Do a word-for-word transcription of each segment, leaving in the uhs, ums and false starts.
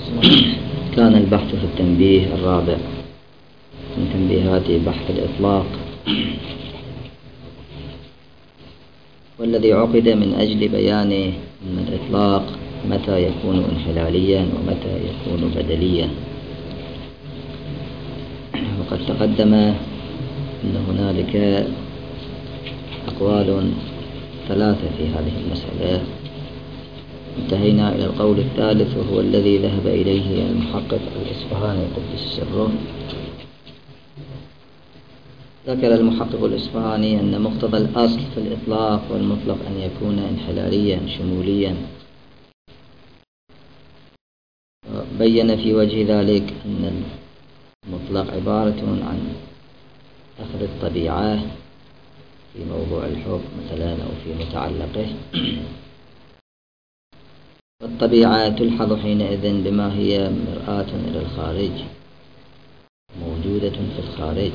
كان البحث في التنبيه الرابع من تنبيهات بحث الإطلاق، والذي عقد من أجل بيان أن الإطلاق متى يكون انحلاليا ومتى يكون بدليا. وقد تقدم أن هنالك أقوال ثلاثة في هذه المسألة. انتهينا إلى القول الثالث، وهو الذي ذهب إليه المحقق الإصفهاني قدس سره. ذكر المحقق الإصفهاني أن مقتضى الأصل في الإطلاق والمطلق أن يكون انحلاليا شموليا. بين في وجه ذلك أن المطلق عبارة عن أخذ الطبيعة في موضوع الحكم مثلا أو في متعلقه، والطبيعة تلحظ حينئذ بما هي مرآة إلى الخارج، موجودة في الخارج.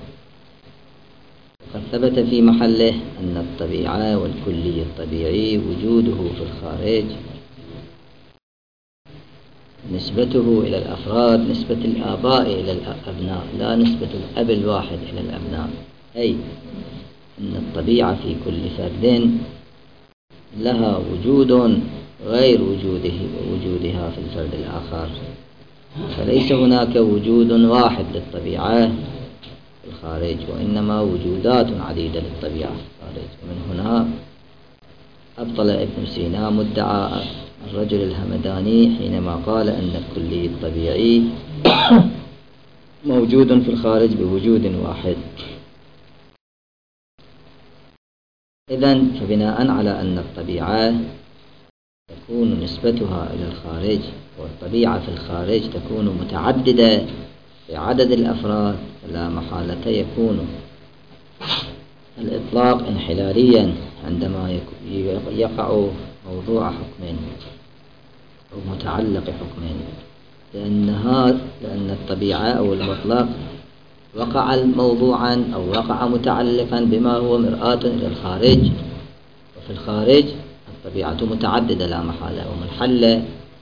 قد ثبت في محله أن الطبيعة والكلي الطبيعي وجوده في الخارج نسبته إلى الأفراد نسبة الآباء إلى الأبناء، لا نسبة الأب الواحد إلى الأبناء، أي أن الطبيعة في كل فرد لها وجود غير وجوده ووجودها في الفرد الآخر، فليس هناك وجود واحد للطبيعة في الخارج، وإنما وجودات عديدة للطبيعة في الخارج. ومن هنا أبطل ابن سينا مدعى الرجل الهمداني حينما قال أن الكلي الطبيعي موجود في الخارج بوجود واحد. إذن فبناء على أن الطبيعة تكون نسبتها إلى الخارج، والطبيعة في الخارج تكون متعددة بعدد الأفراد، فلا محالة يكون الإطلاق انحلاليا عندما يقع موضوع حكم أو متعلق حكم، لأنها لأن الطبيعة أو المطلق وقع موضوعا أو وقع متعلقا بما هو مرآة إلى الخارج، وفي الخارج الطبيعة متعددة لا محالة، ومنحلة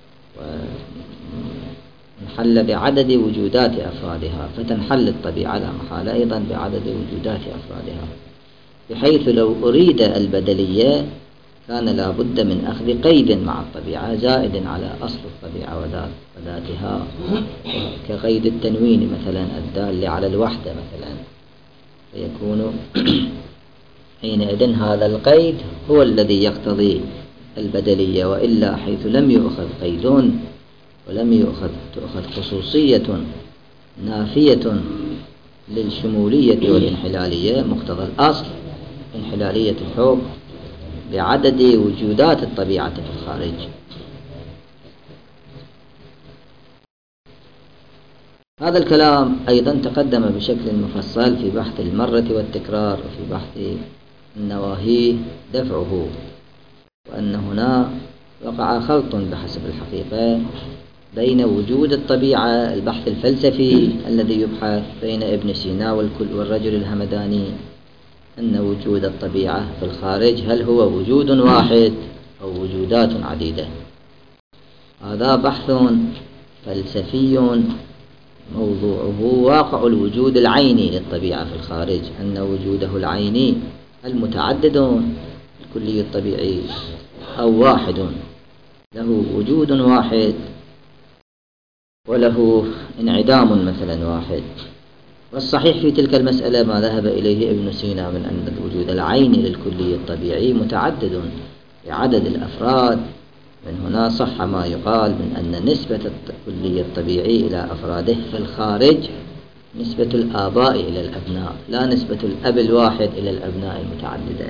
ومنحلة بعدد وجودات أفرادها، فتنحل الطبيعة لا محالة أيضا بعدد وجودات أفرادها، بحيث لو أريد البدلية كان لا بد من أخذ قيد مع الطبيعة زائد على أصل الطبيعة وذاتها، كقيد التنوين مثلا الدال على الوحدة مثلا، فيكون حينئذ هذا القيد هو الذي يقتضي البدلية، وإلا حيث لم يؤخذ قيد ولم يؤخذ تؤخذ خصوصية نافية للشمولية والانحلالية، مقتضى الأصل انحلالية الحكم بعدد وجودات الطبيعة في الخارج. هذا الكلام أيضا تقدم بشكل مفصل في بحث المرة والتكرار، وفي بحث النواهي دفعه، وأن هنا وقع خلط بحسب الحقيقة بين وجود الطبيعة البحث الفلسفي الذي يبحث بين ابن سينا والرجل الهمداني، أن وجود الطبيعة في الخارج هل هو وجود واحد أو وجودات عديدة. هذا بحث فلسفي موضوعه واقع الوجود العيني للطبيعة في الخارج، أن وجوده العيني المتعدد الكلي الطبيعي أو واحد له وجود واحد وله انعدام مثلا واحد. والصحيح في تلك المسألة ما ذهب إليه ابن سينا من أن الوجود العيني للكلي الطبيعي متعدد بعدد الأفراد. من هنا صح ما يقال من أن نسبة الكلي الطبيعي إلى أفراده في الخارج نسبة الآباء إلى الأبناء، لا نسبة الأب الواحد إلى الأبناء المتعددة،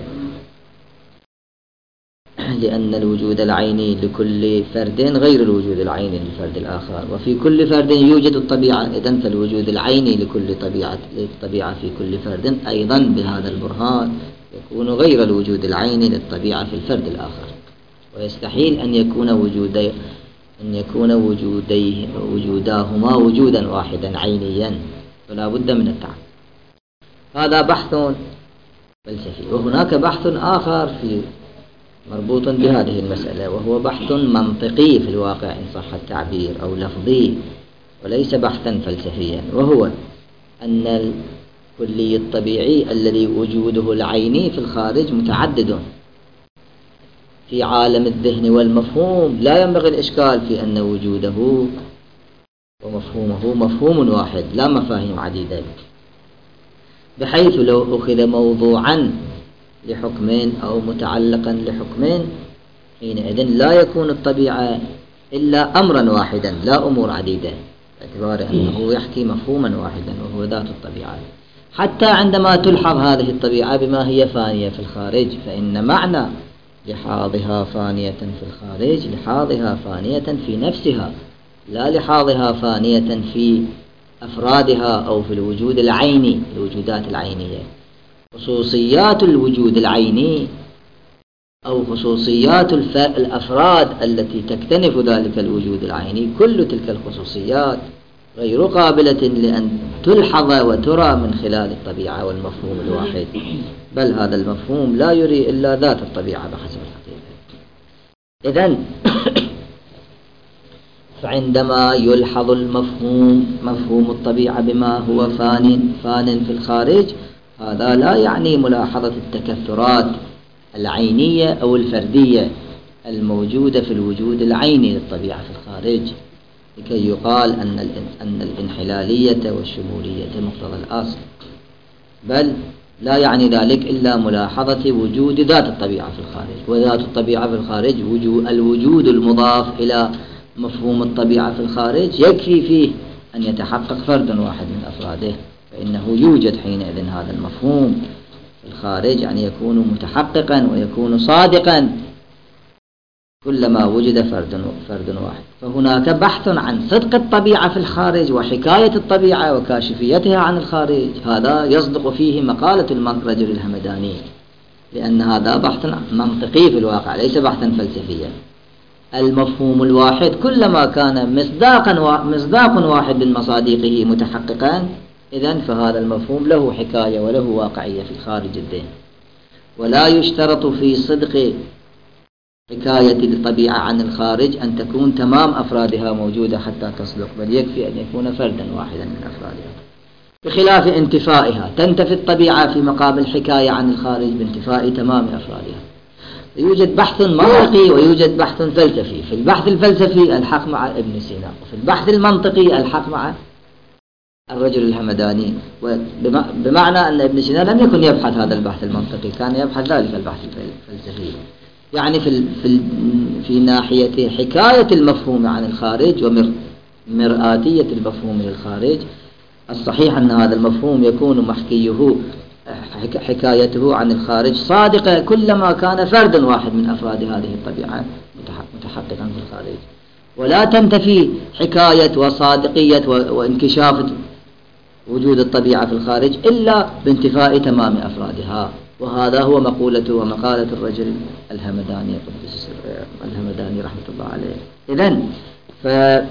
لأن الوجود العيني لكل فرد غير الوجود العيني للفرد الآخر، وفي كل فرد يوجد الطبيعة. إذن فالوجود العيني لكل طبيعة الطبيعة في كل فرد أيضا بهذا البرهان يكون غير الوجود العيني للطبيعة في الفرد الآخر، ويستحيل أن يكون وجودي أن يكون وجودي وجوداهما وجودا واحدا عينيا، فلا بد من التعدد. هذا بحث فلسفي. وهناك بحث آخر في مربوط بهذه المسألة، وهو بحث منطقي في الواقع إن صح التعبير أو لفظي، وليس بحثا فلسفيا. وهو أن الكلي الطبيعي الذي وجوده العيني في الخارج متعدد في عالم الذهن والمفهوم، لا ينبغي الإشكال في أن وجوده ومفهومه مفهوم واحد لا مفاهيم عديدة، بحيث لو أخذ موضوعا لحكمين أو متعلقا لحكمين حينئذ لا يكون الطبيعة إلا أمرا واحدا لا أمور عديدة، باعتبار أنه يحكي مفهوما واحدا وهو ذات الطبيعة. حتى عندما تلحظ هذه الطبيعة بما هي فانية في الخارج، فإن معنى لحاظها فانية في الخارج لحاظها فانية في نفسها، لا لحاظها فانية في أفرادها أو في الوجود العيني، الوجودات العينية. خصوصيات الوجود العيني أو خصوصيات الأفراد التي تكتنف ذلك الوجود العيني، كل تلك الخصوصيات غير قابلة لأن تلحظ وترى من خلال الطبيعة والمفهوم الواحد، بل هذا المفهوم لا يري إلا ذات الطبيعة بحسب الحقيقة. إذن فعندما يلحظ المفهوم مفهوم الطبيعة بما هو فان فان في الخارج، هذا لا يعني ملاحظة التكثرات العينية أو الفردية الموجودة في الوجود العيني للطبيعة في الخارج، لكي يقال أن أن الانحلالية والشمولية مقتضى الأصل، بل لا يعني ذلك إلا ملاحظة وجود ذات الطبيعة في الخارج. وذات الطبيعة في الخارج وجود الوجود المضاف إلى مفهوم الطبيعة في الخارج يكفي فيه أن يتحقق فرد واحد من أفراده، فإنه يوجد حينئذ هذا المفهوم في الخارج، يعني يكون متحققا ويكون صادقا كلما وجد فرد فرد واحد. فهناك بحث عن صدق الطبيعة في الخارج وحكاية الطبيعة وكاشفيتها عن الخارج، هذا يصدق فيه مقالة الرجل الهمداني، لأن هذا بحث منطقي في الواقع ليس بحثا فلسفيا. المفهوم الواحد كلما كان مصداقا مصداق واحد من مصادقه متحققا، إذن فهذا المفهوم له حكاية وله واقعية في خارج الذهن. ولا يشترط في صدق حكاية الطبيعة عن الخارج أن تكون تمام أفرادها موجودة حتى تصدق، بل يكفي أن يكون فردا واحدا من أفرادها، بخلاف انتفائها. تنتفي الطبيعة في مقابل حكاية عن الخارج بانتفاء تمام أفرادها. يوجد بحث منطقي ويوجد بحث فلسفي. في البحث الفلسفي الحق مع ابن سينا، وفي البحث المنطقي الحق مع الرجل الهمداني، بمعنى أن ابن سينا لم يكن يبحث هذا البحث المنطقي، كان يبحث ذلك البحث الفلسفي، يعني في في في ناحية حكاية المفهوم عن الخارج ومرآتية المفهوم للخارج. الصحيح أن هذا المفهوم يكون محكيه حكايته عن الخارج صادقة كلما كان فردا واحد من أفراد هذه الطبيعة متحققا في الخارج، ولا تنتفي حكاية وصادقية وانكشاف وجود الطبيعة في الخارج إلا بانتفاء تمام أفرادها. وهذا هو مقولته ومقالة الرجل الهمداني قدس الهمداني رحمة الله عليه. إذن ف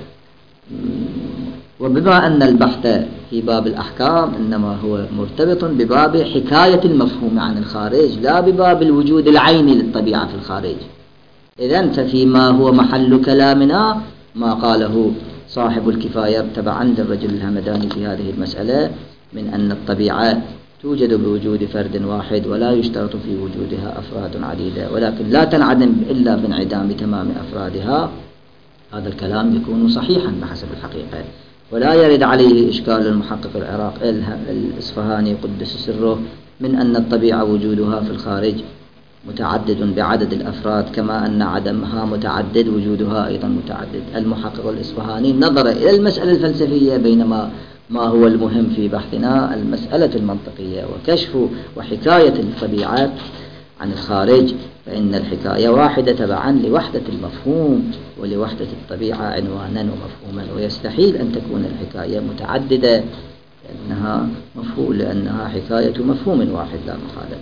وبما أن البحث في باب الأحكام إنما هو مرتبط بباب حكاية المفهوم عن الخارج لا بباب الوجود العيني للطبيعة في الخارج، إذن ففيما هو محل كلامنا ما قاله صاحب الكفاية تبعا للرجل الهمداني في هذه المسألة من أن الطبيعة توجد بوجود فرد واحد ولا يشترط في وجودها أفراد عديدة، ولكن لا تنعدم إلا بانعدام تمام أفرادها. هذا الكلام يكون صحيحا بحسب الحقيقة، ولا يرد عليه إشكال المحقق العراق الإصفهاني قدس سره من أن الطبيعة وجودها في الخارج متعدد بعدد الأفراد، كما أن عدمها متعدد وجودها أيضا متعدد. المحقق الإصفهاني نظر إلى المسألة الفلسفية، بينما ما هو المهم في بحثنا المسألة المنطقية وكشف وحكاية الطبيعة عن الخارج، فإن الحكاية واحدة تبعا لوحدة المفهوم ولوحدة الطبيعة عنوانا ومفهوما، ويستحيل أن تكون الحكاية متعددة لأنها مفهوم لأنها حكاية مفهوم واحد لا محالة.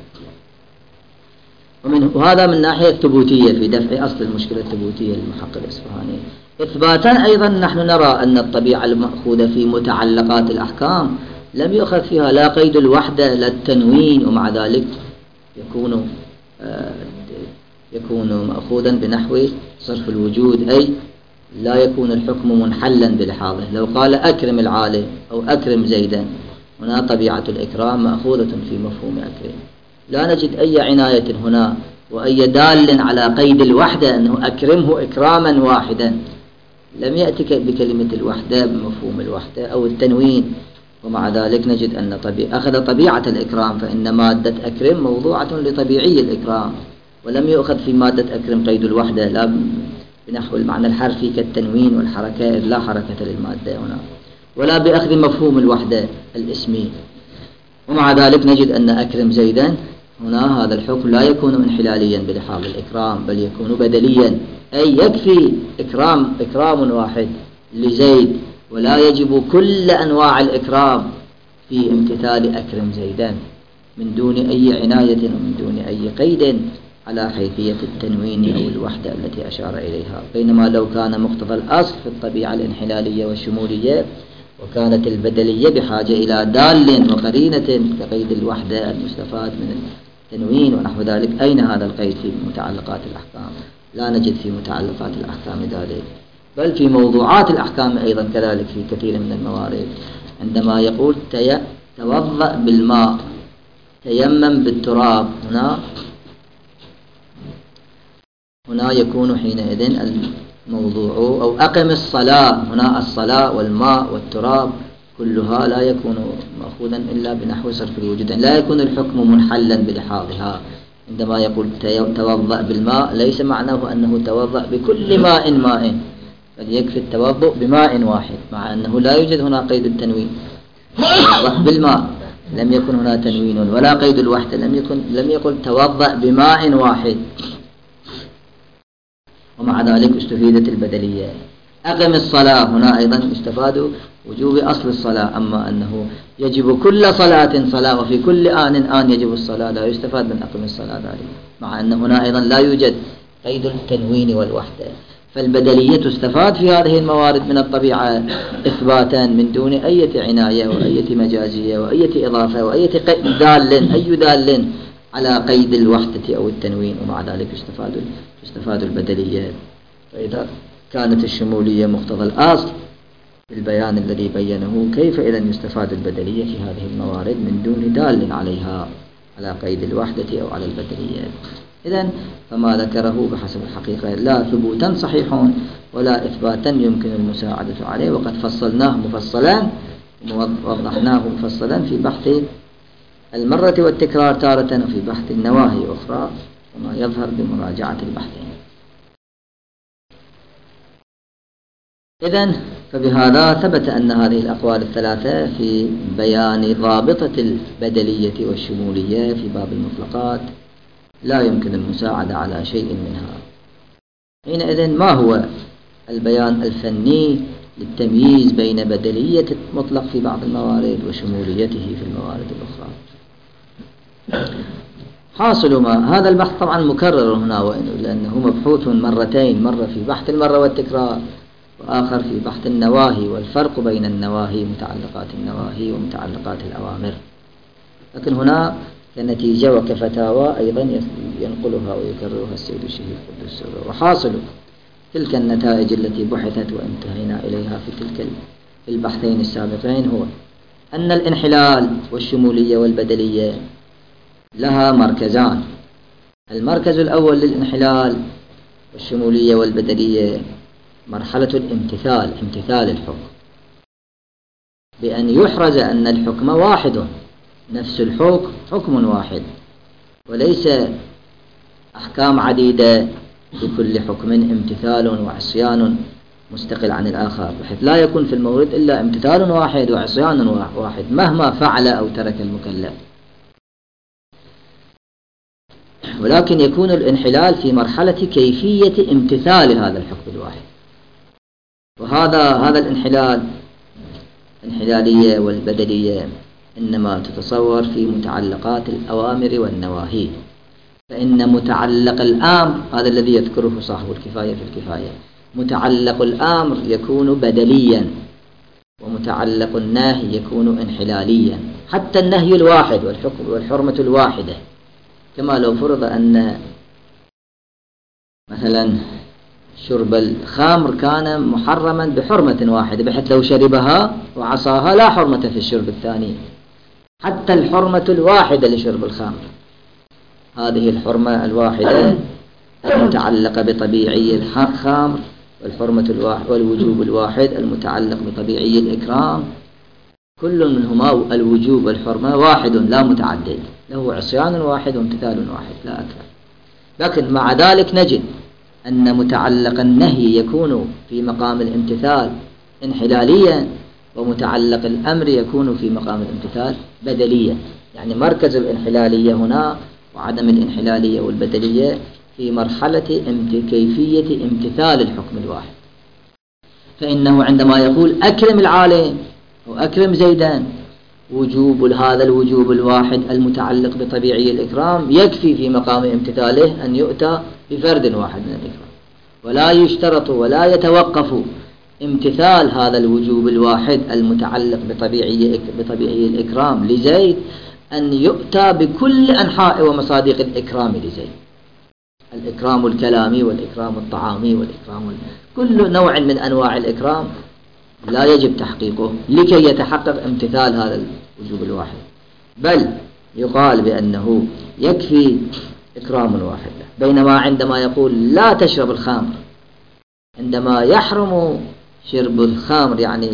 ومن وهذا من ناحية الثبوتية في دفع أصل المشكلة الثبوتية للمحقق الإصفهاني. إثباتا أيضا نحن نرى أن الطبيعة المأخوذة في متعلقات الأحكام لم يؤخذ فيها لا قيد الوحدة لا التنوين، ومع ذلك يكون يكون مأخوذا بنحو صرف الوجود، أي لا يكون الحكم منحلا بلحاظه. لو قال أكرم العالم أو أكرم زيدا، هنا طبيعة الإكرام مأخوذة في مفهوم أكرم، لا نجد أي عناية هنا وأي دال على قيد الوحدة أنه أكرمه إكراما واحدا. لم يأتي بكلمة الوحدة بمفهوم الوحدة أو التنوين، ومع ذلك نجد أن طبيعة أخذ طبيعة الإكرام، فإن مادة أكرم موضوعة لطبيعي الإكرام، ولم يؤخذ في مادة أكرم قيد الوحدة، لا بنحو المعنى الحرفي كالتنوين والحركة، لا حركة للمادة هنا، ولا بأخذ مفهوم الوحدة الاسمي. ومع ذلك نجد أن أكرم زيدا هنا هذا الحكم لا يكون انحلاليا بلحاظ الإكرام، بل يكون بدليا، أي يكفي إكرام إكرام واحد لزيد، ولا يجب كل أنواع الإكرام في امتثال أكرم زيدا من دون أي عناية ومن دون أي قيد على حيثية التنوين أو الوحدة التي أشار إليها. بينما لو كان مقتضى الأصل في الطبيعة الانحلالية والشمولية، وكانت البدلية بحاجة إلى دال وقرينة كقيد الوحدة المستفاد من التنوين ونحو ذلك، أين هذا القيد في متعلقات الأحكام؟ لا نجد في متعلقات الأحكام ذلك، بل في موضوعات الأحكام أيضا كذلك في كثير من الموارد. عندما يقول توضأ بالماء، تيمم بالتراب، هنا هنا يكون حينئذ الموضوع أو أقم الصلاة، هنا الصلاة والماء والتراب كلها لا يكون مأخوذا إلا بنحو صرف الوجود، لا يكون الحكم منحلا بلحاظها. عندما يقول توضأ بالماء ليس معناه أنه توضأ بكل ماء ماء، بل يكفي التوضؤ بماء واحد، مع أنه لا يوجد هنا قيد التنوين. توضأ بالماء لم يكن هنا تنوين ولا قيد الوحدة، لم يكن لم يقل توضأ بماء واحد، ومع ذلك استفيدت البدلية. أقم الصلاة، هنا أيضا استفاد وجوب أصل الصلاة، أما أنه يجب كل صلاة صلاة وفي كل آن آن يجب الصلاة، لا يستفاد من أقم الصلاة ذلك، مع أن هنا أيضا لا يوجد قيد التنوين والوحدة. فالبدلية تستفاد في هذه الموارد من الطبيعة إثباتا من دون أي عناية وأي مجازية وأي إضافة وأي دال أي دال على قيد الوحدة أو التنوين، ومع ذلك يستفاد يستفاد البدلية. فإذا كانت الشمولية مقتضى الأصل بالبيان الذي بينه، كيف إذا يستفاد البدلية في هذه الموارد من دون دال عليها على قيد الوحدة أو على البدلية؟ إذن فما ذكره بحسب الحقيقة لا ثبوتا صحيح ولا إثباتا يمكن المساعدة عليه، وقد فصلناه مفصلا ووضحناه مفصلا في بحث المرة والتكرار تارة، وفي بحث النواهي أخرى، وما يظهر بمراجعة البحثين. إذن فبهذا ثبت أن هذه الأقوال الثلاثة في بيان ضابطة البدلية والشمولية في باب المطلقات لا يمكن المساعدة على شيء منها. حينئذ ما هو البيان الفني للتمييز بين بدلية المطلق في بعض الموارد وشموليته في الموارد الأخرى؟ حاصل ما هذا البحث طبعا مكرر هنا، لأنه مبحوث مرتين، مرة في بحث المرة والتكرار، وآخر في بحث النواهي والفرق بين النواهي، متعلقات النواهي ومتعلقات الأوامر. لكن هنا كنتيجة وكفتاوى أيضا ينقلها ويكررها السيد الشهيد قدس سره. وحاصل تلك النتائج التي بحثت وانتهينا إليها في تلك البحثين السابقين هو أن الانحلال والشمولية والبدلية لها مركزان. المركز الأول للانحلال والشمولية والبدلية مرحلة الامتثال، امتثال الحكم، بأن يحرز أن الحكم واحد، نفس الحكم حكم واحد، وليس أحكام عديدة لكل حكم امتثال وعصيان مستقل عن الآخر، بحيث لا يكون في المورد إلا امتثال واحد وعصيان واحد مهما فعل أو ترك المكلف. ولكن يكون الانحلال في مرحلة كيفية امتثال هذا الحكم الواحد، وهذا هذا الانحلال الانحلالية والبدلية إنما تتصور في متعلقات الأوامر والنواهي. فإن متعلق الأمر هذا الذي يذكره صاحب الكفاية في الكفاية، متعلق الأمر يكون بدليا، ومتعلق النهي يكون انحلاليا، حتى النهي الواحد والحكم والحرمة الواحدة. كما لو فرض أن مثلا شرب الخمر كان محرما بحرمة واحدة، بحيث لو شربها وعصاها لا حرمة في الشرب الثاني، حتى الحرمة الواحدة لشرب الخمر، هذه الحرمة الواحدة المتعلقة بطبيعي الخمر، والحرمة الواحد والوجوب الواحد المتعلق بطبيعي الإكرام، كل منهما الوجوب والحرمة واحد لا متعدد، له عصيان واحد وامتثال واحد لا أكثر. لكن مع ذلك نجد أن متعلق النهي يكون في مقام الامتثال انحلاليا، ومتعلق الأمر يكون في مقام الامتثال بدليا. يعني مركز الانحلالية هنا وعدم الانحلالية والبدلية في مرحلة كيفية امتثال الحكم الواحد. فإنه عندما يقول أكرم العالم أو أكرم زيدا، وجوب هذا الوجوب الواحد المتعلق بطبيعي الإكرام يكفي في مقام امتثاله أن يؤتى بفرد واحد من الإكرام، ولا يشترط ولا يتوقف امتثال هذا الوجوب الواحد المتعلق بطبيعي بطبيعي الإكرام لزيد أن يؤتى بكل أنحاء ومصادق الإكرام لزيد، الإكرام الكلامي والإكرام الطعامي والإكرام كل نوع من أنواع الإكرام لا يجب تحقيقه لكي يتحقق امتثال هذا الوجوب الواحد، بل يقال بأنه يكفي إكرام واحد. بينما عندما يقول لا تشرب الخمر، عندما يحرم شرب الخمر يعني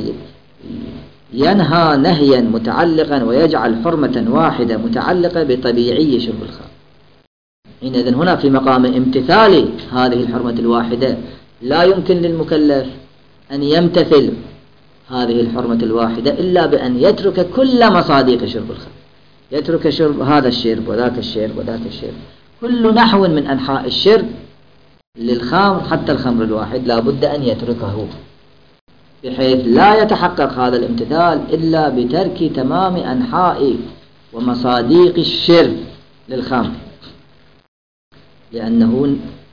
ينهى نهيا متعلقا ويجعل حرمة واحدة متعلقة بطبيعي شرب الخمر، حينئذ هنا في مقام امتثال هذه الحرمة الواحدة لا يمكن للمكلف أن يمتثل هذه الحرمة الواحدة إلا بأن يترك كل مصادق شرب الخمر، يترك شرب هذا الشرب وذاك الشرب وذاك الشرب، كل نحو من أنحاء الشرب للخمر حتى الخمر الواحد لا بد أن يتركه، بحيث لا يتحقق هذا الامتثال إلا بترك تمام أنحاء ومصادق الشرب للخمر، لأنه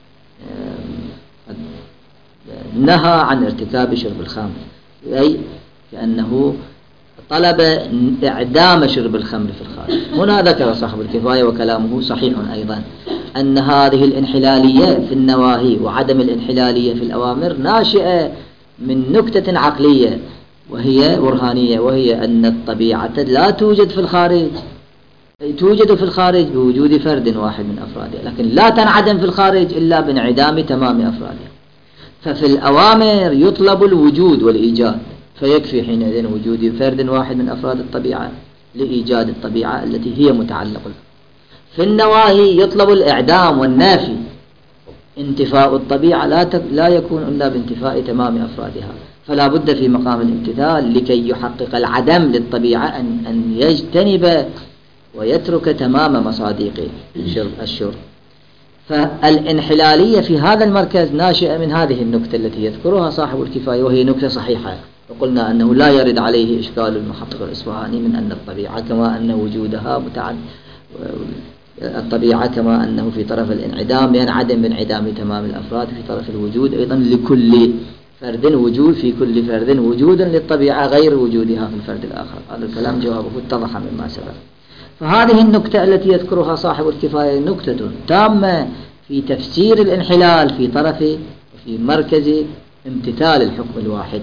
نهى عن ارتكاب شرب الخمر، أي كأنه طلب إعدام شرب الخمر في الخارج. هنا ذكر صاحب الكفاية وكلامه صحيح أيضا أن هذه الانحلالية في النواهي وعدم الانحلالية في الأوامر ناشئة من نكتة عقلية وهي برهانية، وهي أن الطبيعة لا توجد في الخارج، توجد في الخارج بوجود فرد واحد من أفرادها، لكن لا تنعدم في الخارج إلا بانعدام تمام أفرادها. ففي الأوامر يطلب الوجود والإيجاد، فيكفي حينئذ وجود فرد واحد من أفراد الطبيعة لإيجاد الطبيعة التي هي متعلقة. في النواهي يطلب الإعدام والنافي، انتفاء الطبيعة لا لا يكون إلا بانتفاء تمام أفرادها، فلا بد في مقام الامتثال لكي يحقق العدم للطبيعة أن أن يجتنب ويترك تمام مصادق الشرب الشرب. فالانحلالية في هذا المركز ناشئة من هذه النكتة التي يذكرها صاحب الكفاية، وهي نكتة صحيحة، وقلنا أنه لا يرد عليه إشكال المحقق الإصفهاني من أن الطبيعة كما أن وجودها متعد الطبيعة كما أنه في طرف الانعدام ينعدم بانعدام تمام الأفراد، في طرف الوجود أيضا لكل فرد وجود، في كل فرد وجود للطبيعة غير وجودها في الفرد الآخر. هذا الكلام جوابه اتضح مما سبق. فهذه النكتة التي يذكرها صاحب الكفاية نكتة تامة في تفسير الانحلال في طرف وفي مركز امتثال الحكم الواحد.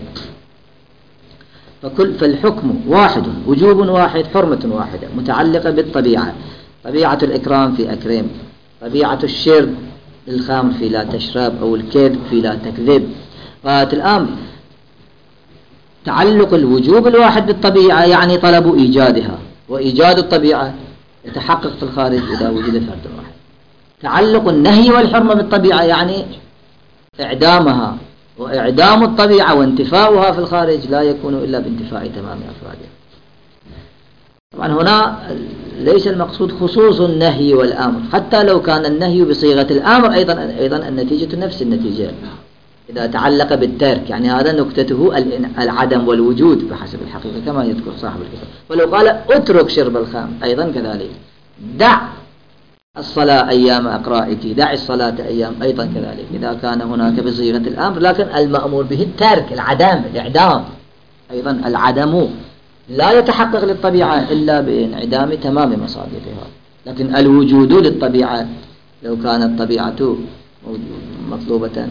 فكل فالحكم واحد، وجوب واحد، حرمة واحدة متعلقة بالطبيعة، طبيعة الإكرام في أكرم، طبيعة الشرب للخمر في لا تشرب، أو الكذب في لا تكذب. فالآن تعلق الوجوب الواحد بالطبيعة يعني طلب إيجادها، وإيجاد الطبيعة يتحقق في الخارج إذا وجد فرد واحد. تعلق النهي والحرمة بالطبيعة يعني إعدامها، وإعدام الطبيعة وانتفاؤها في الخارج لا يكون إلا بانتفاء تمام أفرادها. طبعا هنا ليس المقصود خصوص النهي والأمر، حتى لو كان النهي بصيغة الأمر أيضا أيضا النتيجة نفس النتيجة إذا تعلق بالترك، يعني هذا نكتته العدم والوجود بحسب الحقيقة كما يذكر صاحب الكتاب. ولو قال اترك شرب الخمر أيضا كذلك، دع الصلاة أيام أقرائك، دع الصلاة أيام أيضا كذلك إذا كان هناك بصيغة الأمر، لكن المأمور به الترك العدم الإعدام، أيضا العدم لا يتحقق للطبيعة إلا بانعدام تمام مصادقها. لكن الوجود للطبيعة لو كانت الطبيعة مطلوبة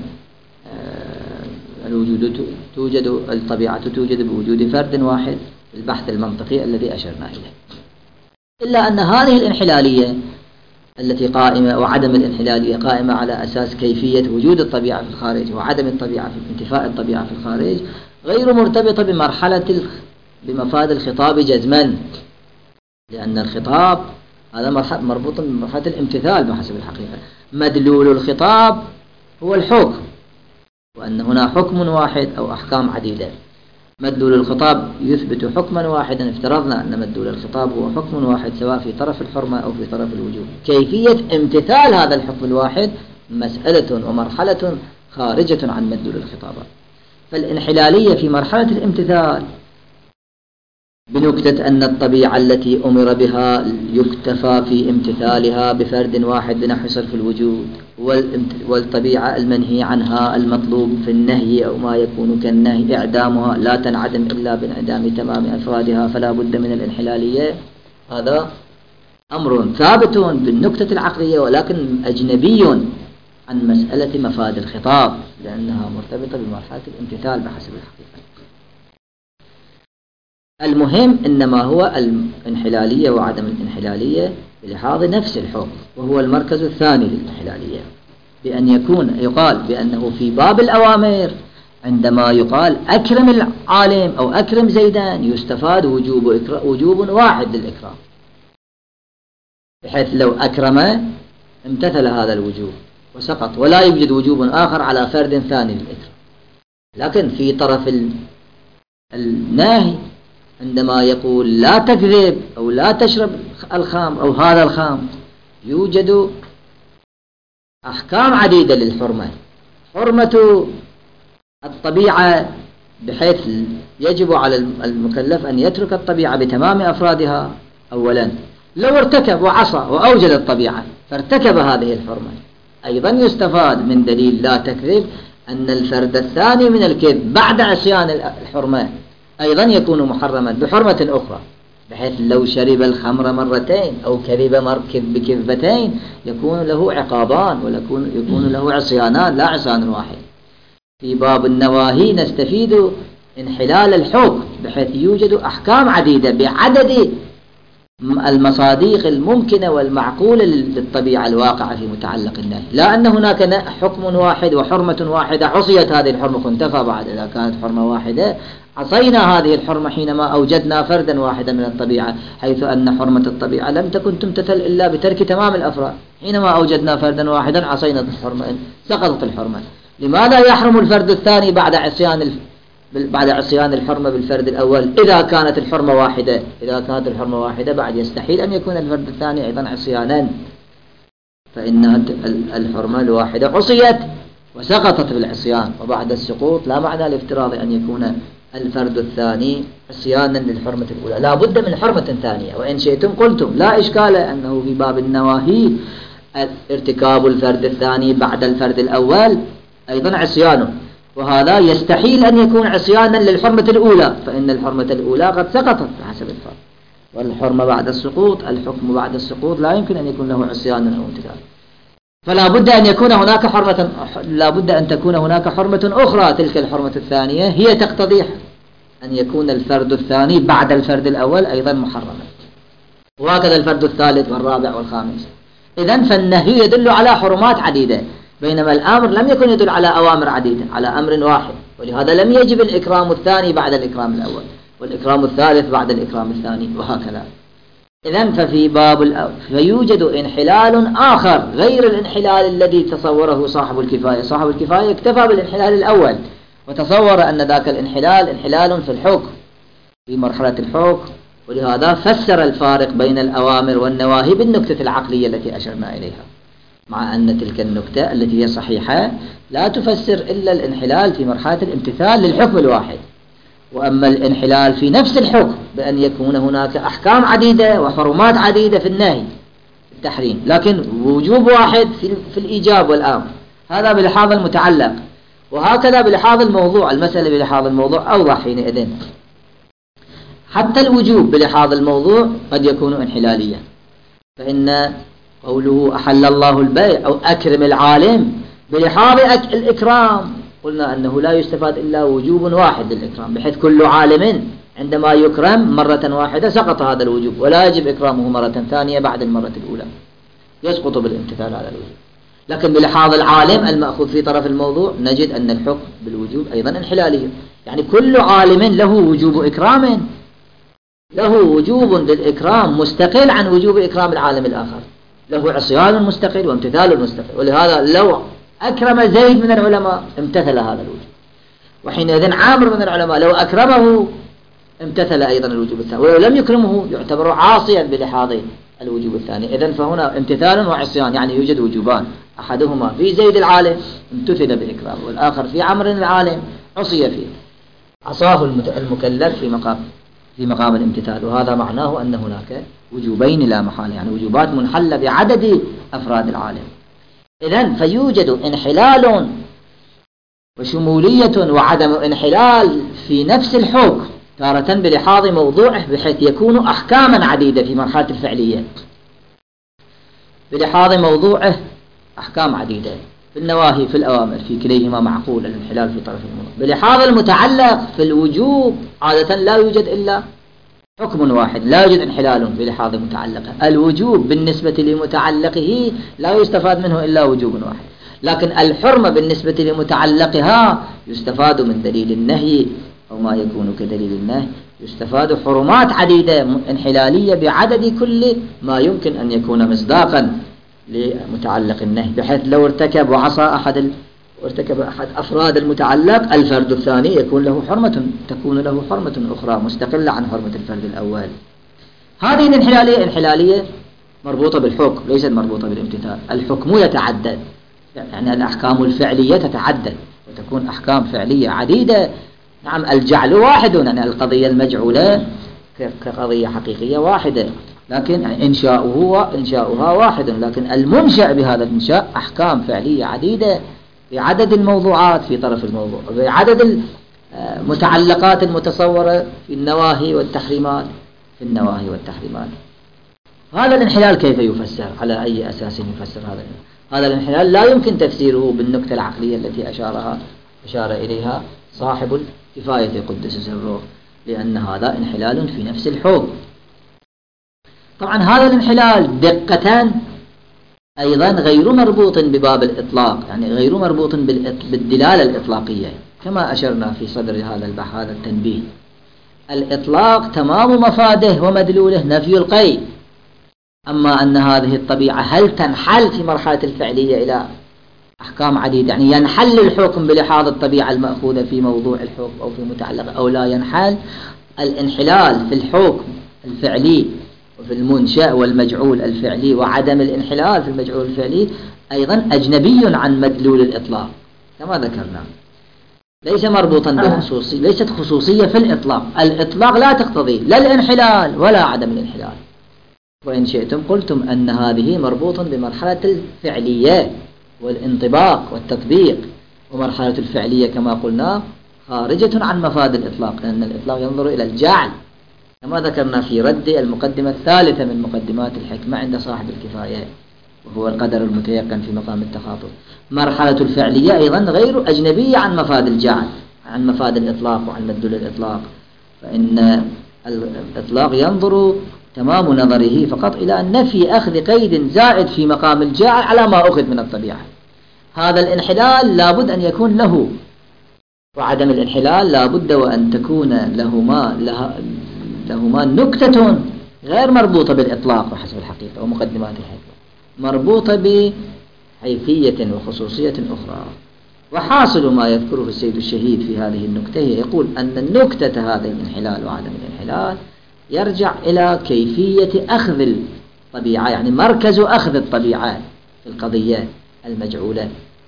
الوجود توجد الطبيعة توجد بوجود فرد واحد، البحث المنطقي الذي أشرنا إليه. إلا أن هذه الانحلالية التي قائمة وعدم الانحلالية قائمة على أساس كيفية وجود الطبيعة في الخارج وعدم الطبيعة في انتفاء الطبيعة في الخارج، غير مرتبطة بمرحلة بمفاد الخطاب جزما، لأن الخطاب هذا مربوط بمرحلة الامتثال بحسب الحقيقة. مدلول الخطاب هو الحكم، وأن هنا حكم واحد أو أحكام عديدة. مدلول الخطاب يثبت حكما واحدا، افترضنا أن مدلول الخطاب هو حكم واحد سواء في طرف الحرمة أو في طرف الوجوب. كيفية امتثال هذا الحكم الواحد مسألة ومرحلة خارجة عن مدلول الخطابات. فالانحلالية في مرحلة الامتثال بنكتة أن الطبيعة التي أمر بها يكتفى في امتثالها بفرد واحد بنحو صرف الوجود، والطبيعة المنهي عنها المطلوب في النهي أو ما يكون كالنهي إعدامها لا تنعدم إلا بانعدام تمام أفرادها، فلا بد من الانحلالية. هذا أمر ثابت بالنكتة العقلية ولكن أجنبي عن مسألة مفاد الخطاب، لأنها مرتبطة بمرحلة الامتثال بحسب الحقيقة. المهم إنما هو الانحلالية وعدم الانحلالية بلحاظ نفس الحكم، وهو المركز الثاني للانحلالية، بأن يكون يقال بأنه في باب الأوامر عندما يقال أكرم العالم أو أكرم زيدان يستفاد وجوب وجوب واحد للإكرام، بحيث لو أكرم امتثل هذا الوجوب وسقط، ولا يوجد وجوب آخر على فرد ثاني للإكرام. لكن في طرف الناهي عندما يقول لا تكذب أو لا تشرب الخمر أو هذا الخمر، يوجد أحكام عديدة للحرمة. حرمة الطبيعة بحيث يجب على المكلف أن يترك الطبيعة بتمام أفرادها. أولا لو ارتكب وعصى وأوجد الطبيعة فارتكب هذه الحرمة، أيضا يستفاد من دليل لا تكذب أن الفرد الثاني من الكذب بعد عصيان الحرمة أيضا يكون محرما بحرمة أخرى، بحيث لو شرب الخمر مرتين أو كذب مركب بكذبتين يكون له عقابان ويكون يكون له عصيانان لا عصيان واحد. في باب النواهي نستفيد انحلال الحكم بحيث يوجد أحكام عديدة بعدد المصاديق الممكنة والمعقولة للطبيعة الواقعة في متعلق النهي، لا أن هناك حكم واحد وحرمة واحدة عصيت هذه الحرمة فانتفى بعد. إذا كانت حرمة واحدة عصينا هذه الحرمة حينما أوجدنا فردا واحدا من الطبيعة، حيث أن حرمة الطبيعة لم تكن تمتثل إلا بترك تمام الأفراد. حينما أوجدنا فردا واحدا عصينا الحرمة، سقطت الحرمة. لماذا يحرم الفرد الثاني بعد عصيان الف... بعد عصيان الحرمة بالفرد الأول إذا كانت الحرمة واحدة؟ إذا كانت الحرمة واحدة بعد يستحيل أن يكون الفرد الثاني أيضا عصيانا، فإن الحرمة الواحدة عصيت وسقطت بالعصيان، وبعد السقوط لا معنى لافتراض أن يكون الفرد الثاني عصيانا للحرمة الأولى، لا بد من حرمة ثانية. وإن شئتم قلتم لا إشكال أنه في باب النواهي ارتكاب الفرد الثاني بعد الفرد الأول أيضا عصيانه، وهذا يستحيل أن يكون عصيانا للحرمة الأولى، فإن الحرمة الأولى قد سقطت بحسب الفرد، والحرمة بعد السقوط الحكم بعد السقوط لا يمكن أن يكون له عصيانا أو امتثال. فلا بد أن يكون هناك حرمة، لا بد أن تكون هناك حرمة أخرى. تلك الحرمة الثانية هي تقتضي أن يكون الفرد الثاني بعد الفرد الأول أيضا محرما، وهكذا الفرد الثالث والرابع والخامس. إذن فالنهي يدل على حرمات عديدة، بينما الأمر لم يكن يدل على أوامر عديدة، على أمر واحد، ولهذا لم يجب الإكرام الثاني بعد الإكرام الأول، والإكرام الثالث بعد الإكرام الثاني، وهكذا. إذن ففي باب الأول فيوجد انحلال آخر غير الانحلال الذي تصوره صاحب الكفاية. صاحب الكفاية اكتفى بالانحلال الأول وتصور أن ذاك الانحلال انحلال في الحكم في مرحلة الحكم، ولهذا فسر الفارق بين الأوامر والنواهي بالنكتة العقلية التي أشرنا إليها، مع أن تلك النكتة التي هي صحيحة لا تفسر إلا الانحلال في مرحلة الامتثال للحكم الواحد. وأما الانحلال في نفس الحكم بأن يكون هناك أحكام عديدة وحرمات عديدة في النهي التحريم، لكن وجوب واحد في الإيجاب والأمر، هذا بلحاظ المتعلق، وهكذا بلحاظ الموضوع. المسألة بلحاظ الموضوع أوضح حينئذ. حتى الوجوب بلحاظ الموضوع قد يكون انحلاليا، فإن قوله أحل الله البيع أو أكرم العالم بلحاظ الإكرام قلنا أنه لا يستفاد إلا وجوب واحد للإكرام، بحيث كل عالم عندما يكرم مرة واحدة سقط هذا الوجوب، ولا يجب إكرامه مرة ثانية بعد المرة الأولى، يسقط بالامتثال على الوجوب. لكن بلحاظ العالم المأخوذ في طرف الموضوع نجد أن الحكم بالوجوب أيضا انحلالي، يعني كل عالم له وجوب إكرام، له وجوب للإكرام مستقل عن وجوب إكرام العالم الآخر، له عصيان مستقل وامتثال مستقل. ولهذا لو أكرم زيد من العلماء امتثل هذا الوجوب، وحينئذ عامر من العلماء لو أكرمه امتثل أيضا الوجوب الثاني، ولو لم يكرمه يعتبر عاصيا بلحاظ الوجوب الثاني. إذن فهنا امتثال وعصيان، يعني يوجد وجوبان، أحدهما في زيد العالم امتثل بإكرامه، والآخر في عمرو العالم عصي فيه، عصاه المكلف في مقام في مقام الامتثال. وهذا معناه أن هناك وجوبين لا محالة، يعني وجوبات منحلة بعدد أفراد العالم. إذن فيوجد انحلال وشمولية وعدم انحلال في نفس الحكم، تارة بلحاظ موضوعه بحيث يكون أحكاما عديدة في مرحلة الفعلية، بلحاظ موضوعه أحكام عديدة في النواهي في الأوامر، في كليهما معقول الانحلال في طرف الموضوع. بلحاظ المتعلق في الوجوب عادة لا يوجد إلا حكم واحد، لا يوجد انحلال بلحاظ متعلقه. الوجوب بالنسبة لمتعلقه لا يستفاد منه إلا وجوب واحد، لكن الحرمة بالنسبة لمتعلقها يستفاد من دليل النهي أو ما يكون كدليل النهي، يستفاد حرمات عديدة انحلالية بعدد كل ما يمكن أن يكون مصداقا لمتعلق النهي، بحيث لو ارتكب وعصى أحد ال... وارتكب أحد أفراد المتعلق الفرد الثاني يكون له حرمة، تكون له حرمة أخرى مستقلة عن حرمة الفرد الأول. هذه الانحلالية انحلالية مربوطة بالحكم، ليست مربوطة بالامتثال. الحكم يتعدد، يعني الأحكام الفعلية تتعدد وتكون أحكام فعلية عديدة. نعم الجعل واحد، يعني القضية المجعولة كقضية حقيقية واحدة، لكن إنشاؤه وإنشاؤها واحد، لكن المنشأ بهذا الإنشاء أحكام فعلية عديدة بعدد الموضوعات في طرف الموضوع، بعدد المتعلقات المتصورة في النواهي والتحريمات في النواهي والتحريمات. هذا الانحلال كيف يفسر؟ على أي أساس يفسر هذا؟ هذا الانحلال لا يمكن تفسيره بالنكتة العقلية التي أشارها أشار إليها صاحب الكفاية قدس سره، لأن هذا انحلال في نفس الحكم. طبعا هذا الانحلال دقة أيضا غير مربوط بباب الإطلاق، يعني غير مربوط بالدلالة الإطلاقية، كما أشرنا في صدر هذا البحث هذا التنبيه. الإطلاق تمام مفاده ومدلوله نفي القيد، أما أن هذه الطبيعة هل تنحل في مرحلة الفعلية إلى أحكام عديدة، يعني ينحل الحكم بلحاظ الطبيعة المأخوذة في موضوع الحكم أو في متعلق أو لا ينحل. الانحلال في الحكم الفعلي وفي المنشأ والمجعول الفعلي، وعدم الانحلال في المجعول الفعلي أيضا أجنبي عن مدلول الإطلاق كما ذكرنا، ليس مربوطا بخصوصية، ليست خصوصية في الإطلاق. الإطلاق لا تقتضي لا الانحلال ولا عدم الانحلال، وإن شئتم قلتم أن هذه مربوط بمرحلة الفعلية والانطباق والتطبيق، ومرحلة الفعلية كما قلنا خارجة عن مفاد الإطلاق، لأن الإطلاق ينظر إلى الجعل كما ذكرنا في رد المقدمة الثالثة من مقدمات الحكمة عند صاحب الكفاية، وهو القدر المتيقن في مقام التخاطب. مرحلة الفعلية أيضا غير أجنبية عن مفاد الجعل، عن مفاد الإطلاق وعن مدلول الإطلاق، فإن الإطلاق ينظر تمام نظره فقط إلى نفي أخذ قيد زائد في مقام الجعل على ما أخذ من الطبيعة. هذا الانحلال لابد أن يكون له، وعدم الانحلال لابد وأن تكون لهما لهما نكتة غير مربوطة بالإطلاق وحسب الحقيقة ومقدمات الحكمة، مربوطة بحيثية وخصوصية أخرى. وحاصل ما يذكره السيد الشهيد في هذه النكتة يقول أن النكتة هذا الانحلال وعدم الانحلال يرجع إلى كيفية أخذ الطبيعة، يعني مركز أخذ الطبيعة في القضية المجعولة.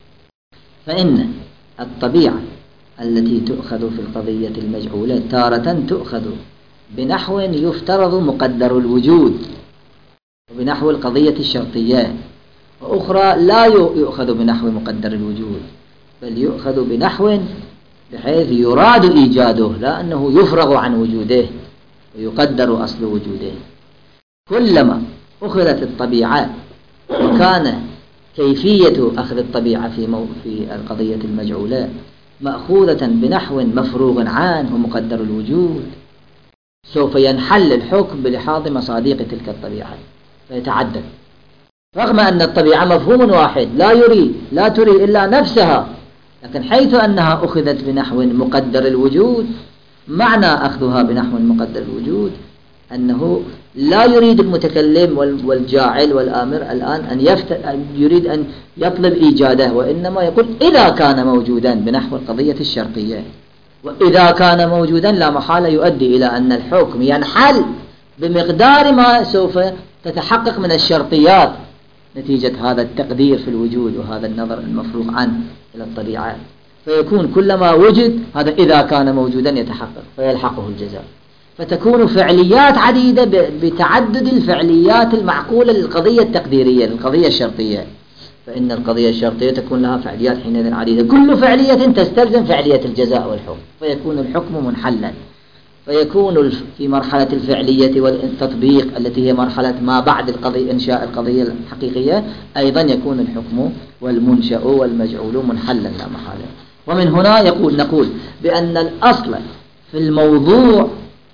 فإن الطبيعة التي تؤخذ في القضية المجعولة تارة تؤخذ بنحو يفترض مقدر الوجود وبنحو القضية الشرطية، وأخرى لا يؤخذ بنحو مقدر الوجود، بل يؤخذ بنحو بحيث يراد إيجاده، لا أنه يفرغ عن وجوده ويقدر أصل وجوده. كلما أخذت الطبيعة وكان كيفية أخذ الطبيعة في, مو في القضية المجعولة مأخوذة بنحو مفروغ عنه ومقدر الوجود، سوف ينحل الحكم بلحاظ مصاديق تلك الطبيعة فيتعدد، رغم أن الطبيعة مفهوم واحد لا يري لا تري إلا نفسها، لكن حيث أنها أخذت بنحو مقدر الوجود، معنى أخذها بنحو مقدر الوجود أنه لا يريد المتكلم والجاعل والآمر الآن أن يفت... يريد أن يطلب إيجاده، وإنما يقول إذا كان موجودا بنحو القضية الشرطية، وإذا كان موجودا لا محالة يؤدي إلى أن الحكم ينحل بمقدار ما سوف تتحقق من الشرطيات نتيجة هذا التقدير في الوجود وهذا النظر المفروغ عنه إلى الطبيعة، فيكون كلما وجد هذا إذا كان موجودا يتحقق فيلحقه الجزاء، فتكون فعليات عديدة بتعدد الفعليات المعقولة للقضية التقديرية للقضية الشرطية، فإن القضية الشرطية تكون لها فعليات حينئذ عديدة، كل فعلية تستلزم فعلية الجزاء والحكم، فيكون الحكم منحلا، فيكون في مرحلة الفعلية والتطبيق التي هي مرحلة ما بعد القضية إنشاء القضية الحقيقية، أيضا يكون الحكم والمنشأ والمجعول منحلا لا محالة. ومن هنا يقول نقول بأن الأصل في الموضوع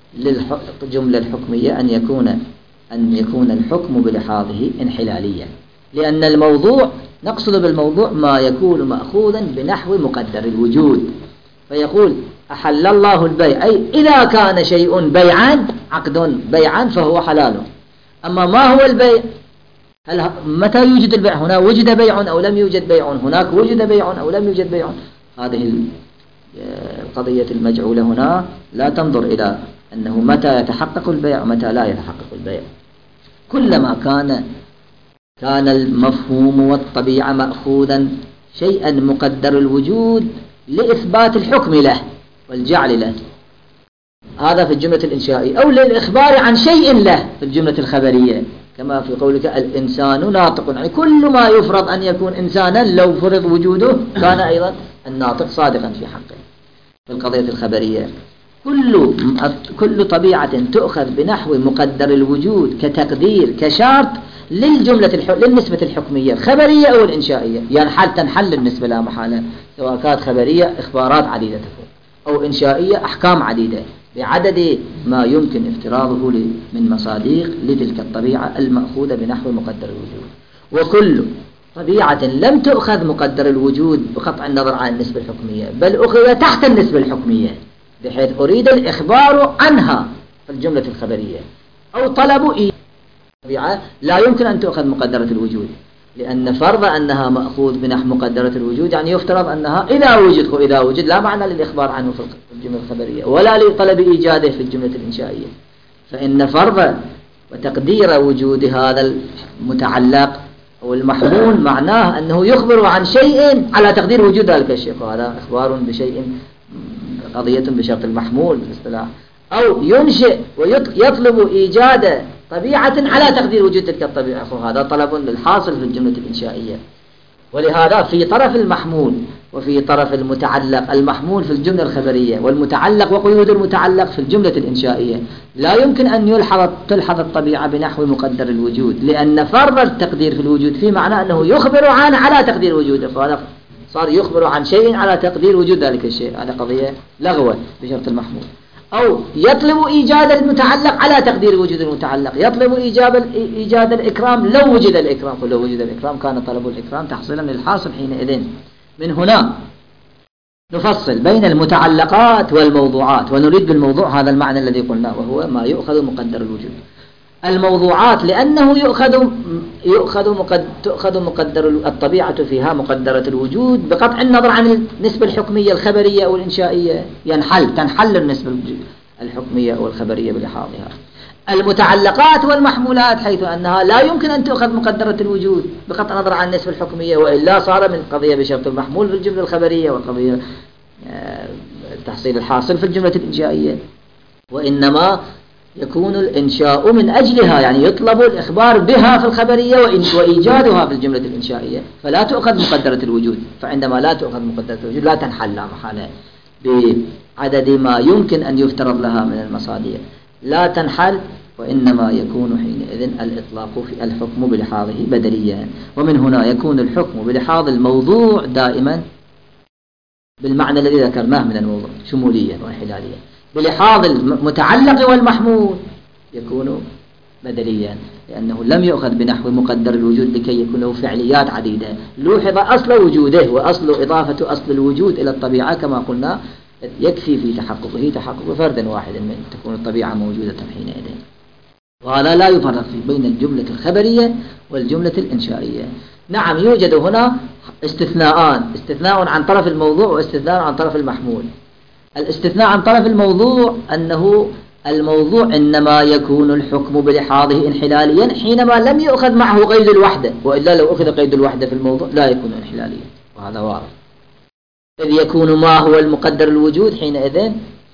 للجملة الحكمية أن يكون أن يكون الحكم بلحاظه انحلاليا، لأن الموضوع نقصد بالموضوع ما يكون مأخوذا بنحو مقدر الوجود، فيقول أحل الله البيع، أي إذا كان شيء بيعا عقد بيعا فهو حلال. أما ما هو البيع؟ هل متى يوجد البيع؟ هنا وجد بيع أو لم يوجد بيع، هناك وجد بيع أو لم يوجد بيع. هذه القضية المجعولة هنا لا تنظر إلى أنه متى يتحقق البيع ومتى لا يتحقق البيع، كلما كان كان المفهوم والطبيعة مأخوذا شيئا مقدر الوجود لإثبات الحكم له والجعل له، هذا في الجملة الإنشائية، أو للإخبار عن شيء له في الجملة الخبرية، كما في قولك الإنسان ناطق، يعني كل ما يفرض أن يكون إنسانا لو فرض وجوده كان أيضا الناطق صادقا في حقه. في القضية الخبرية كل كل طبيعة تؤخذ بنحو مقدر الوجود كتقدير كشرط للجملة الح... للنسبة الحكمية الخبرية أو الإنشائية، يعني حال تنحل النسبة لا محالة، سواء كانت خبرية إخبارات عديدة تكون أو إنشائية أحكام عديدة بعدد ما يمكن افتراضه من مصاديق لتلك الطبيعة المأخوذة بنحو مقدر الوجود. وكل طبيعة لم تؤخذ مقدر الوجود بقطع النظر عن النسبة الحكمية، بل أخذ تحت النسبة الحكمية بحيث أريد الإخبار عنها في الجملة الخبرية، أو طلب إيه طبيعة لا يمكن أن تؤخذ مقدرة الوجود، لأن فرض أنها مأخوذ بنحو مقدرة الوجود يعني يفترض أنها إذا وجد وإذا وجد لا معنى للإخبار عنه في الجملة الخبرية ولا لطلب إيجاده في الجملة الإنشائية، فإن فرض وتقدير وجود هذا المتعلق أو المحمول معناه أنه يخبر عن شيء على تقدير وجود ذلك الشيء، وهذا إخبار بشيء قضية بشرط المحمول في الاصطلاح، أو ينشئ ويطلب إيجاد طبيعة على تقدير وجود تلك الطبيعة، وهذا طلب للحاصل في الجملة الإنشائية. ولهذا في طرف المحمول وفي طرف المتعلق، المحمول في الجملة الخبرية والمتعلق وقيود المتعلق في الجملة الإنشائية، لا يمكن أن يلحظ تلحظ الطبيعة بنحو مقدر الوجود، لأن فرض التقدير في الوجود في معنى أنه يخبر عن على تقدير وجوده، فهذا صار يخبر عن شيء على تقدير وجود ذلك الشيء، هذا قضية لغوة بشرط المحمول. أو يطلب إيجاد المتعلق على تقدير وجود المتعلق، يطلب إيجاب إيجاد الإكرام لو وجد الإكرام، ولو وجد الإكرام كان طلب الإكرام تحصيلا للحاصل حينئذ. من هنا نفصل بين المتعلقات والموضوعات، ونريد بالموضوع هذا المعنى الذي قلناه وهو ما يؤخذ مقدر الوجود. الموضوعات لأنه يؤخذ يؤخذ مقد تؤخذ مقدر الطبيعة فيها مقدرة الوجود بقطع النظر عن النسبة الحكمية الخبرية أو الإنشائية، ينحل تنحل النسبة الحكمية أو الخبرية بلحاظها. المتعلقات والمحمولات حيث أنها لا يمكن أن تؤخذ مقدرة الوجود بقطع النظر عن النسبة الحكمية، وإلا صار من قضية بشرط المحمول في الجملة الخبرية وقضية التحصيل الحاصل في الجملة الإنشائية، وإنما يكون الإنشاء من أجلها، يعني يطلب الإخبار بها في الخبرية وإيجادها في الجملة الإنشائية، فلا تؤخذ مقدرة الوجود. فعندما لا تؤخذ مقدرة الوجود لا تنحل لا محالة بعدد ما يمكن أن يفترض لها من المصادر، لا تنحل وإنما يكون حينئذ الإطلاق في الحكم بلحاظه بدليا. ومن هنا يكون الحكم بلحاظ الموضوع دائما بالمعنى الذي ذكرناه من الموضوع شموليا وانحلاليا، بلحاظ المتعلق والمحمول يكون بدليا، لأنه لم يؤخذ بنحو مقدر الوجود لكي يكون له فعليات عديدة. لوحظ أصل وجوده، وأصل إضافة أصل الوجود إلى الطبيعة كما قلنا يكفي في تحققه تحقق فرد واحد من تكون الطبيعة موجودة حينئذ. وهذا لا يفرق في بين الجملة الخبرية والجملة الإنشائية. نعم يوجد هنا استثناءان، استثناء عن طرف الموضوع واستثناء عن طرف المحمول. الاستثناء عن طرف الموضوع أنه الموضوع إنما يكون الحكم بلحاظه انحلاليا حينما لم يؤخذ معه قيد الوحدة، وإلا لو أخذ قيد الوحدة في الموضوع لا يكون انحلاليا، وهذا واضح. إذ يكون ما هو المقدر الوجود حينئذ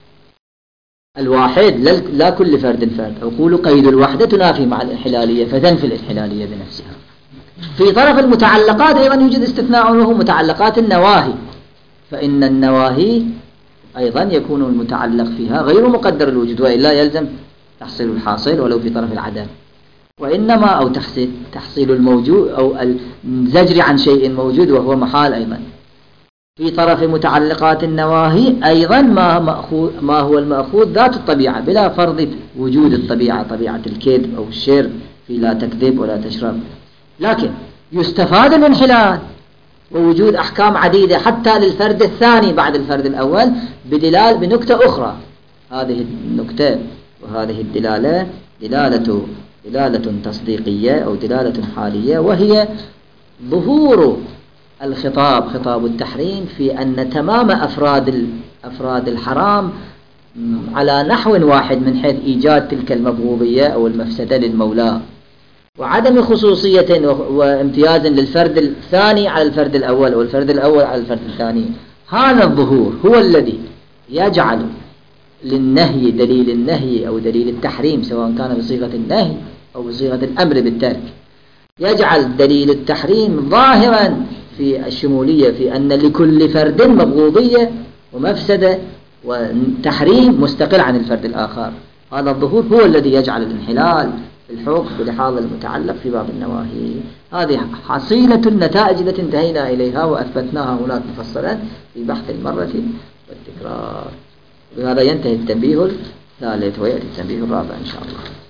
الواحد لا كل فرد فرد، أقول قيد الوحدة تنافي مع الانحلالية فتنفي الانحلالية بنفسها. في طرف المتعلقات أيضا يوجد استثناء وهو متعلقات النواهي، فإن النواهي أيضا يكون المتعلق فيها غير مقدر الوجود، وإلا يلزم تحصيل الحاصل ولو في طرف العدم، وإنما أو تحصيل تحصيل الموجود أو الزجر عن شيء موجود وهو محال. أيضا في طرف متعلقات النواهي أيضا ما مأخوذ ما هو المأخوذ ذات الطبيعة بلا فرض وجود الطبيعة، طبيعة الكذب أو الشرب في لا تكذب ولا تشرب، لكن يستفاد الانحلال ووجود أحكام عديدة حتى للفرد الثاني بعد الفرد الأول بدلال بنكتة أخرى. هذه النكتة وهذه الدلالة دلالة دلالة تصديقية أو دلالة حالية، وهي ظهور الخطاب خطاب التحريم في أن تمام أفراد أفراد الحرام على نحو واحد من حيث إيجاد تلك المبغوضية أو المفسدة للمولى، وعدم خصوصية وامتياز للفرد الثاني على الفرد الأول أو الفرد الأول على الفرد الثاني. هذا الظهور هو الذي يجعل للنهي دليل النهي أو دليل التحريم سواء كان بصيغة النهي أو بصيغة الأمر بالترك، يجعل دليل التحريم ظاهرا في الشمولية في أن لكل فرد مبغوضية ومفسدة وتحريم مستقل عن الفرد الآخر. هذا الظهور هو الذي يجعل الانحلال في الحكم بلحاظ المتعلق في باب النواهي. هذه حصيلة النتائج التي انتهينا إليها وأثبتناها هناك مفصلا في بحث المرة والتكرار. بهذا ينتهي التنبيه الثالث ويأتي التنبيه الرابع إن شاء الله.